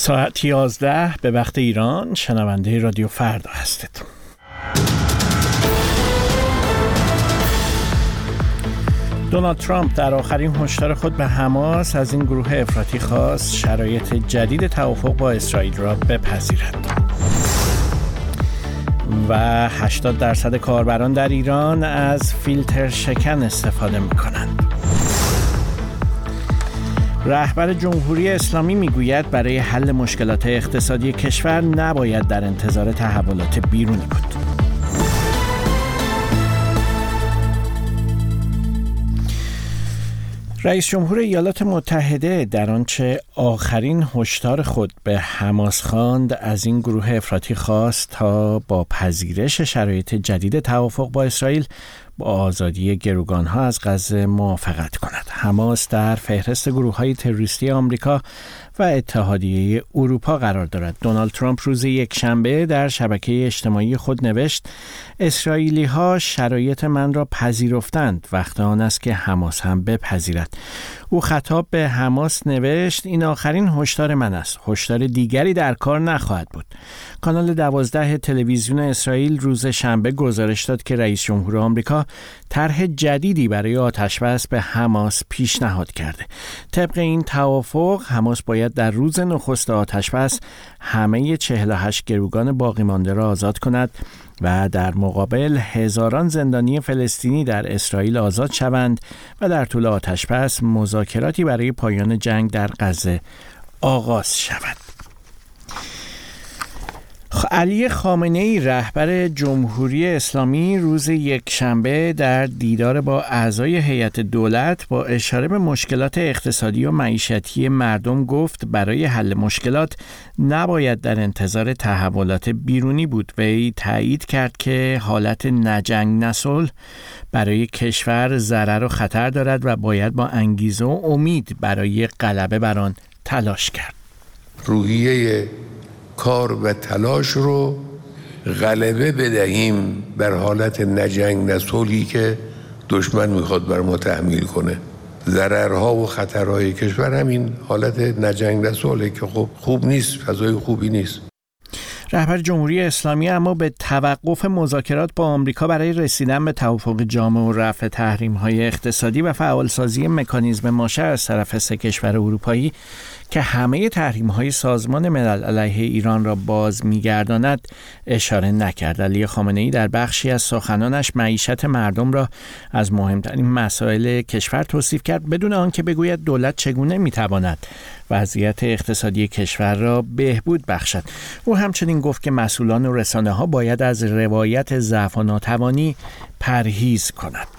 ساعت 11 به وقت ایران شنونده رادیو فردا هستید. دونالد ترامپ در آخرین هشدار خود به حماس از این گروه افراطی خواست شرایط جدید توافق با اسرائیل را بپذیرد. و 80% کاربران در ایران از فیلتر شکن استفاده می‌کنند. رهبر جمهوری اسلامی میگوید برای حل مشکلات اقتصادی کشور نباید در انتظار تحولات بیرونی بود. رئیس جمهور ایالات متحده در آنچه آخرین هشدار خود به حماس خواند از این گروه افراطی خواست تا با پذیرش شرایط جدید توافق با اسرائیل با آزادی گروگانها از غزه موافقت کند. حماس در فهرست گروه‌های تروریستی آمریکا و اتحادیه اروپا قرار دارد. دونالد ترامپ روز یکشنبه در شبکه اجتماعی خود نوشت: اسرائیلی‌ها شرایط من را پذیرفتند، وقت آن است که حماس هم بپذیرد. او خطاب به حماس نوشت: این آخرین هشدار من است. هشدار دیگری در کار نخواهد بود. کانال 12 تلویزیون اسرائیل روز شنبه گزارش داد که رئیس جمهور آمریکا طرح جدیدی برای آتشبس به حماس پیشنهاد کرده. طبق این توافق حماس باید در روز نخست آتشبس همه 48 گروگان باقی مانده را آزاد کند و در مقابل هزاران زندانی فلسطینی در اسرائیل آزاد شوند و در طول آتشبس مذاکراتی برای پایان جنگ در غزه آغاز شود. علی خامنه‌ای رهبر جمهوری اسلامی روز یکشنبه در دیدار با اعضای هیئت دولت با اشاره به مشکلات اقتصادی و معیشتی مردم گفت برای حل مشکلات نباید در انتظار تحولات بیرونی بود. وی تایید کرد که حالت نه جنگ نه صلح برای کشور ضرر و خطر دارد و باید با انگیزه و امید برای غلبه بر آن تلاش کرد. روحیه کار و تلاش رو غلبه بدهیم بر حالت نه جنگ نه صلحی که دشمن میخواد بر ما تحمیل کنه. ضررها و خطرهای کشور همین حالت نه جنگ نه صلحه که خب خوب نیست، فضای خوبی نیست. رهبر جمهوری اسلامی اما به توقف مذاکرات با آمریکا برای رسیدن به توافق جامع و رفع تحریم‌های اقتصادی و فعالسازی مکانیزم ماشه از طرف 3 کشور اروپایی که همه تحریم‌های سازمان ملل علیه ایران را باز می‌گرداند اشاره نکرد. علی خامنه‌ای در بخشی از سخنانش معیشت مردم را از مهمترین مسائل کشور توصیف کرد بدون آنکه بگوید دولت چگونه می‌تواند وضعیت اقتصادی کشور را بهبود بخشد. او همچنین گفت که مسئولان و رسانه‌ها باید از روایت ضعف و ناتوانی پرهیز کنند.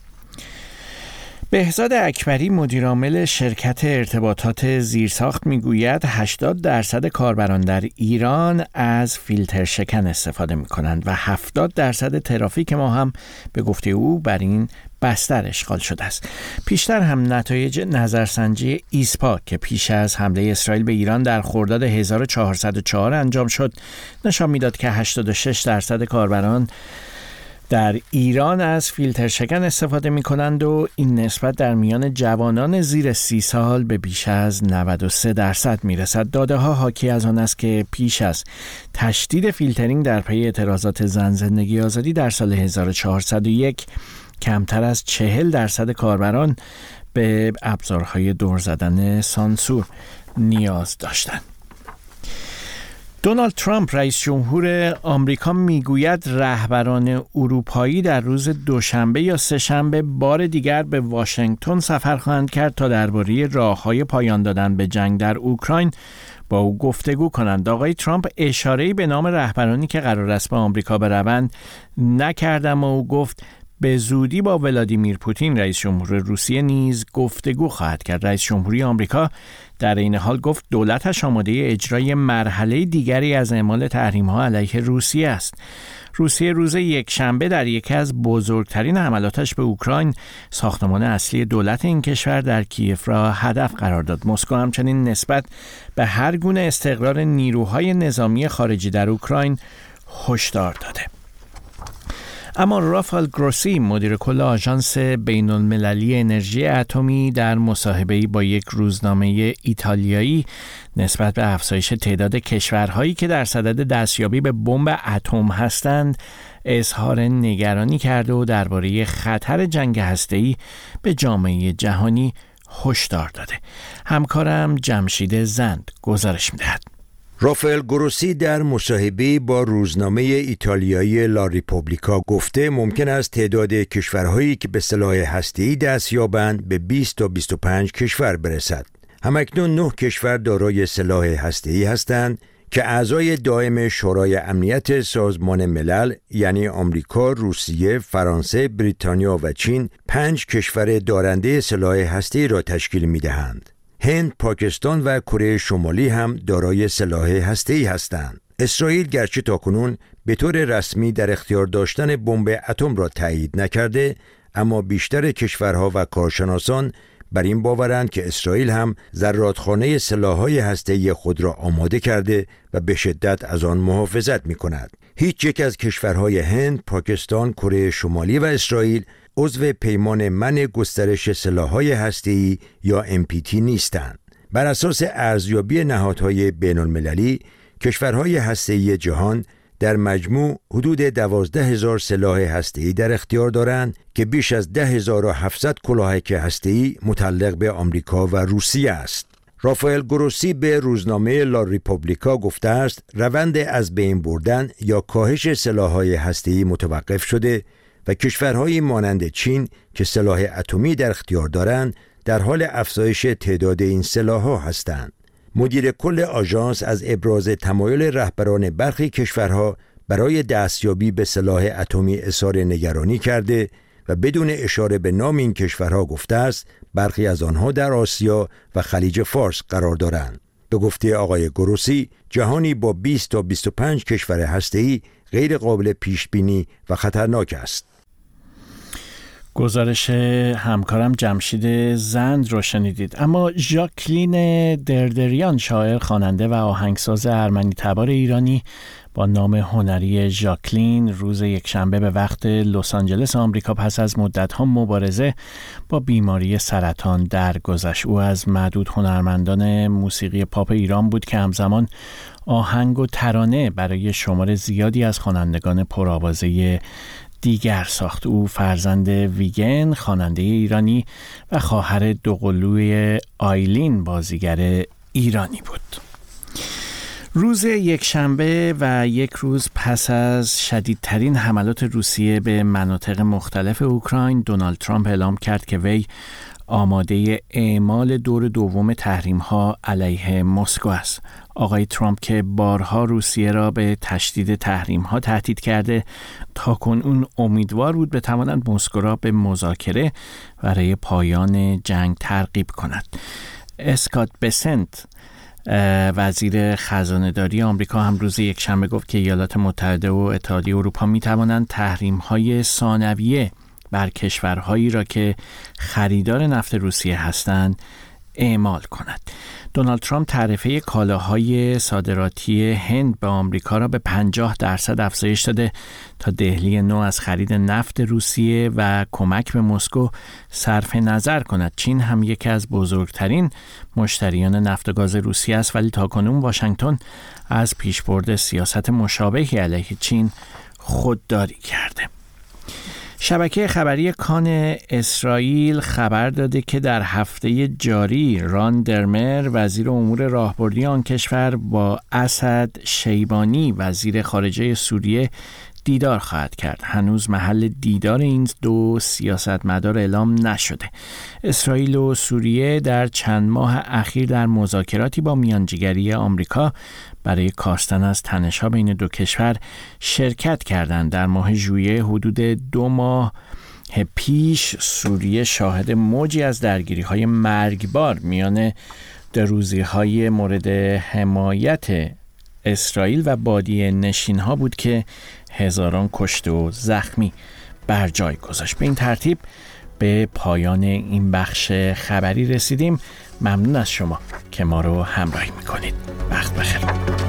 بهزاد اکبری مدیرعامل شرکت ارتباطات زیرساخت میگوید 80% کاربران در ایران از فیلتر شکن استفاده میکنند و 70% ترافیک ما هم به گفته او بر این بستر اشغال شده است. پیشتر هم نتایج نظرسنجی ایسپا که پیش از حمله اسرائیل به ایران در خرداد 1404 انجام شد نشان میداد که 86% کاربران در ایران از فیلتر شکن استفاده می کنند و این نسبت در میان جوانان زیر 30 سال به بیش از 93% می رسد. داده ها حاکی از آن است که پیش از تشدید فیلترینگ در پی اعتراضات زن زندگی آزادی در سال 1401 کمتر از 40% کاربران به ابزارهای دور زدن سانسور نیاز داشتند. دونالد ترامپ رئیس جمهور آمریکا میگوید رهبران اروپایی در روز دوشنبه یا سه‌شنبه بار دیگر به واشنگتن سفر خواهند کرد تا درباره راه‌های پایان دادن به جنگ در اوکراین با او گفتگو کنند. آقای ترامپ اشاره‌ای به نام رهبرانی که قرار است به آمریکا بروند نکرد، اما او گفت به زودی با ولادیمیر پوتین رئیس جمهور روسیه نیز گفتگو خواهد کرد. رئیس جمهوری آمریکا در این حال گفت دولتش آماده اجرای مرحله دیگری از اعمال تحریم‌ها علیه روسیه است. روسیه روز یکشنبه در یکی از بزرگترین حملاتش به اوکراین ساختمان اصلی دولت این کشور در کیف را هدف قرار داد. مسکو همچنین نسبت به هر گونه استقرار نیروهای نظامی خارجی در اوکراین هشدار داده. اما رافائل گروسی مدیر کل آژانس بین المللی انرژی اتمی در مصاحبه‌ای با یک روزنامه ایتالیایی نسبت به افزایش تعداد کشورهایی که در صدد دستیابی به بمب اتم هستند اظهار نگرانی کرده و درباره خطر جنگ هسته‌ای به جامعه جهانی هشدار داده. همکارم جمشید زند گزارش می‌دهد. رافائل گروسی در مصاحبه با روزنامه ایتالیایی لا ریپوبلیکا گفته ممکن است تعداد کشورهایی که به سلاح هسته‌ای دست یابند به 20 تا 25 کشور برسد. همکنون 9 کشور دارای سلاح هسته‌ای هستند که اعضای دائم شورای امنیت سازمان ملل یعنی آمریکا، روسیه، فرانسه، بریتانیا و چین 5 کشور دارنده سلاح هسته‌ای را تشکیل می‌دهند. هند، پاکستان و کره شمالی هم دارای سلاح هسته‌ای هستند. اسرائیل گرچه تاکنون به طور رسمی در اختیار داشتن بمب اتم را تایید نکرده، اما بیشتر کشورها و کارشناسان بر این باورند که اسرائیل هم زرادخانه سلاح‌های هسته‌ای خود را آماده کرده و به شدت از آن محافظت می‌کند. هیچ یک از کشورهای هند، پاکستان، کره شمالی و اسرائیل عضو پیمان منع گسترش سلاح‌های هسته‌ای یا NPT نیستند. بر اساس ارزیابی نهادهای بین‌المللی، کشورهای هسته‌ای جهان در مجموع حدود 12,000 سلاح هسته‌ای در اختیار دارند که بیش از 10,700 کلاهک هسته‌ای متعلق به آمریکا و روسیه است. رافائل گروسی به روزنامه لا ریپوبلیکا گفته است روند از بین بردن یا کاهش سلاح‌های هسته‌ای متوقف شده و کشورهایی مانند چین که سلاح اتمی در اختیار دارند در حال افزایش تعداد این سلاح‌ها هستند. مدیر کل آژانس از ابراز تمایل رهبران برخی کشورها برای دستیابی به سلاح اتمی اظهار نگرانی کرده و بدون اشاره به نام این کشورها گفته است برخی از آنها در آسیا و خلیج فارس قرار دارند. به گفته آقای گروسی، جهانی با 20 تا 25 کشور هسته‌ای غیر قابل پیش بینی و خطرناک است. گزارش همکارم جمشید زند رو شنیدید. اما ژاکلین دردریان، شاعر، خواننده و آهنگساز ارمنی تبار ایرانی با نام هنری ژاکلین، روز یکشنبه به وقت لس آنجلس آمریکا پس از مدت‌ها مبارزه با بیماری سرطان درگذشت. او از معدود هنرمندان موسیقی پاپ ایران بود که همزمان آهنگ و ترانه برای شمار زیادی از خوانندگان پرآوازه دیگر ساخت. او فرزند ویگن، خواننده ایرانی و خواهر دوقلوی آیلین، بازیگر ایرانی بود. روز یکشنبه و یک روز پس از شدیدترین حملات روسیه به مناطق مختلف اوکراین، دونالد ترامپ اعلام کرد که وی آماده اعمال دور دوم تحریم‌ها علیه مسکو است. آقای ترامپ که بارها روسیه را به تشدید تحریم‌ها تهدید کرده، تاکنون امیدوار بود بتواند مسکو را به مذاکره برای پایان جنگ ترغیب کند. اسکات بسنت، وزیر خزانه‌داری آمریکا، هم روز یکشنبه گفت که ایالات متحده و اتحادیه اروپا می‌توانند تحریم‌های ثانویه بر کشورهایی را که خریدار نفت روسیه هستند اعمال کند. دونالد ترامپ تعرفه کالاهای صادراتی هند به آمریکا را به 50% افزایش داده تا دهلی نو از خرید نفت روسیه و کمک به مسکو صرف نظر کند. چین هم یکی از بزرگترین مشتریان نفت و گاز روسیه است، ولی تاکنون واشنگتن از پیشبرد سیاست مشابهی علیه چین خودداری کرده. شبکه خبری کان اسرائیل خبر داده که در هفته جاری ران درمر، وزیر امور راهبردی آن کشور، با اسد شیبانی، وزیر خارجه سوریه، دیدار خواهد کرد. هنوز محل دیدار این دو سیاستمدار اعلام نشده. اسرائیل و سوریه در چند ماه اخیر در مذاکراتی با میانجیگری آمریکا برای کاستن از تنش‌ها بین دو کشور شرکت کردند. در ماه ژوئیه حدود 2 ماه پیش سوریه شاهد موجی از درگیری‌های مرگبار میان دروزی‌های مورد حمایت اسرائیل و بادیه نشین‌ها بود که هزاران کشته و زخمی بر جای گذاشت. به این ترتیب به پایان این بخش خبری رسیدیم. ممنون از شما که ما رو همراهی میکنید. وقت بخیر.